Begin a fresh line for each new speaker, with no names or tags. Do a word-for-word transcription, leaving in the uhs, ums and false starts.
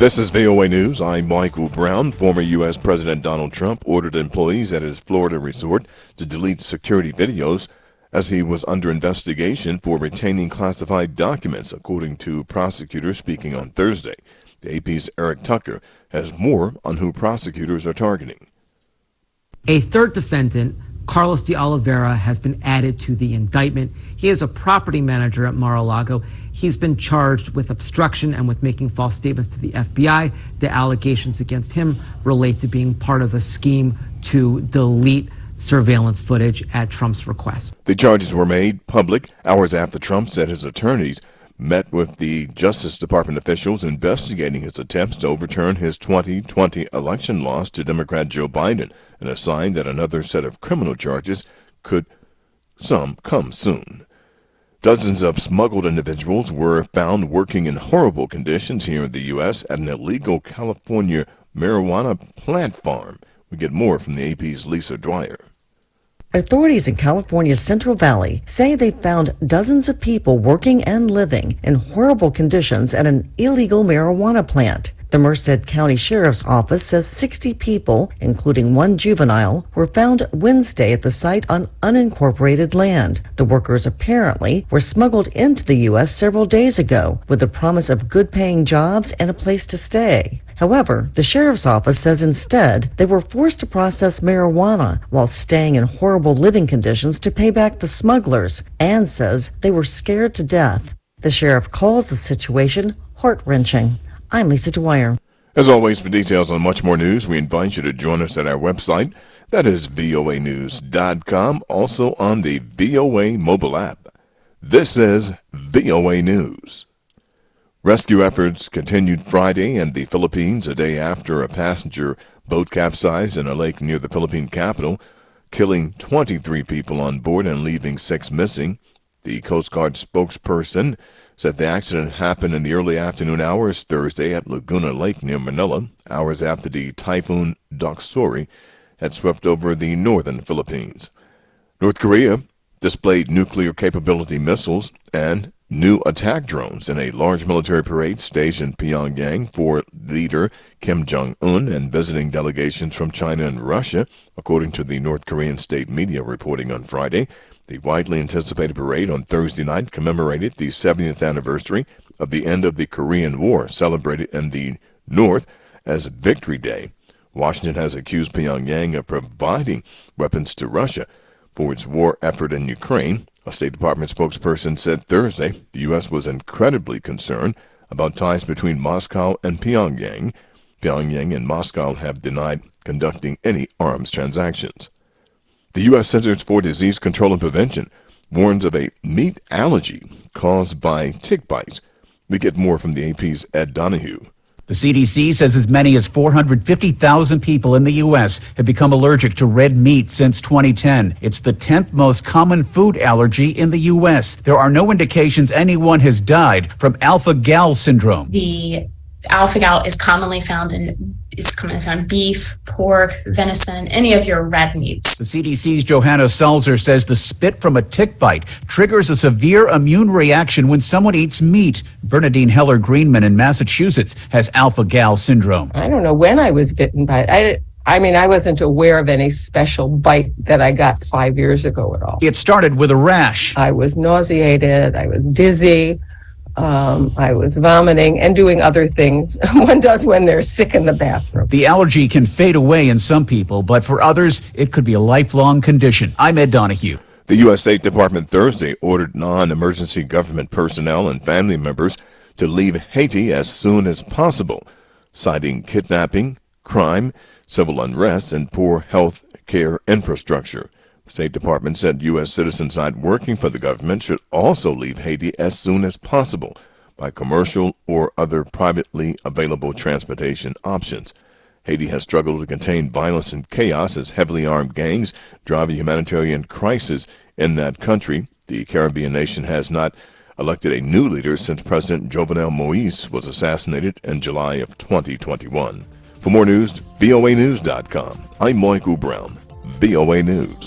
This is V O A News. I'm Michael Brown. Former U S. President Donald Trump ordered employees at his Florida resort to delete security videos as he was under investigation for retaining classified documents, according to prosecutors speaking on Thursday. The A P's Eric Tucker has more on who prosecutors are targeting.
A third defendant, Carlos de Oliveira, has been added to the indictment. He is a property manager at Mar-a-Lago. He's been charged with obstruction and with making false statements to the F B I. The allegations against him relate to being part of a scheme to delete surveillance footage at Trump's request.
The charges were made public hours after Trump said his attorneys met with the Justice Department officials investigating his attempts to overturn his twenty twenty election loss to Democrat Joe Biden, and a sign that another set of criminal charges could some come soon. Dozens of smuggled individuals were found working in horrible conditions here in the U S at an illegal California marijuana plant farm. We get more from the A P's Lisa Dwyer.
Authorities in California's Central Valley say they found dozens of people working and living in horrible conditions at an illegal marijuana plant. The Merced County Sheriff's Office says sixty people, including one juvenile, were found Wednesday at the site on unincorporated land. The workers apparently were smuggled into the U S several days ago with the promise of good-paying jobs and a place to stay. However, the sheriff's office says instead they were forced to process marijuana while staying in horrible living conditions to pay back the smugglers, and says they were scared to death. The sheriff calls the situation heart-wrenching. I'm Lisa Dwyer.
As always, for details on much more news, we invite you to join us at our website. That is V O A news dot com, also on the V O A mobile app. This is V O A News. Rescue efforts continued Friday in the Philippines, a day after a passenger boat capsized in a lake near the Philippine capital, killing twenty-three people on board and leaving six missing. The Coast Guard spokesperson said the accident happened in the early afternoon hours Thursday at Laguna Lake near Manila, hours after the typhoon Doksuri had swept over the northern Philippines. North Korea displayed nuclear capability missiles and new attack drones in a large military parade staged in Pyongyang for leader Kim Jong-un and visiting delegations from China and Russia, according to the North Korean state media reporting on Friday. The widely anticipated parade on Thursday night commemorated the seventieth anniversary of the end of the Korean War, celebrated in the North as Victory Day. Washington has accused Pyongyang of providing weapons to Russia for its war effort in Ukraine. A State Department spokesperson said Thursday the U S was incredibly concerned about ties between Moscow and Pyongyang. Pyongyang and Moscow have denied conducting any arms transactions. The U S. Centers for Disease Control and Prevention warns of a meat allergy caused by tick bites. We get more from the A P's Ed Donahue.
The C D C says as many as four hundred fifty thousand people in the U S have become allergic to red meat since twenty ten. It's the tenth most common food allergy in the U S. There are no indications anyone has died from alpha-gal syndrome.
The alpha-gal is commonly found in is commonly found in beef, pork, venison, any of your red meats.
The C D C's Johanna Salzer says the spit from a tick bite triggers a severe immune reaction when someone eats meat. Bernadine Heller Greenman in Massachusetts has alpha-gal syndrome.
I don't know when I was bitten by it. I, I mean, I wasn't aware of any special bite that I got five years ago at all.
It started with a rash.
I was nauseated. I was dizzy. Um, I was vomiting and doing other things one does when they're sick in the bathroom.
The allergy can fade away in some people, but for others, it could be a lifelong condition. I'm Ed Donahue.
The U S. State Department Thursday ordered non-emergency government personnel and family members to leave Haiti as soon as possible, citing kidnapping, crime, civil unrest, and poor health care infrastructure. The State Department said U S citizens not working for the government should also leave Haiti as soon as possible by commercial or other privately available transportation options. Haiti has struggled to contain violence and chaos as heavily armed gangs drive a humanitarian crisis in that country. The Caribbean nation has not elected a new leader since President Jovenel Moïse was assassinated in July of twenty twenty-one. For more news, V O A news dot com. I'm Michael Brown, V O A News.